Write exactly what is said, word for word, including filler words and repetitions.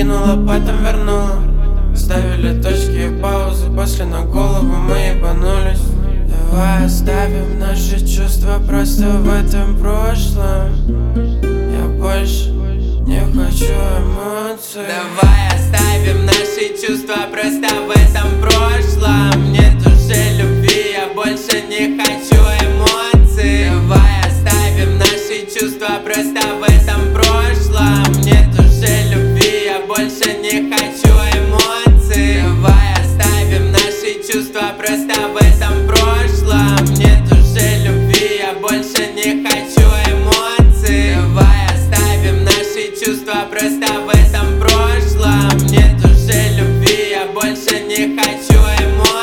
кинула, потом вернула. Ставили точки и паузы, после на голову мы ебанулись. Давай оставим наши чувства просто в этом прошлом. Я больше не хочу эмоций. Давай оставим наши чувства просто в этом прошлом. Нет уже любви, я больше не хочу эмоций. Давай оставим наши чувства просто в этом прошлом. Нет уже любви, я больше не хочу эмоций. Давай оставим наши чувства просто в этом прошлом. Нет уже любви, я больше не хочу эмоций. Давай оставим наши чувства просто в этом прошлом. Нет уже любви, я больше не хочу эмоций.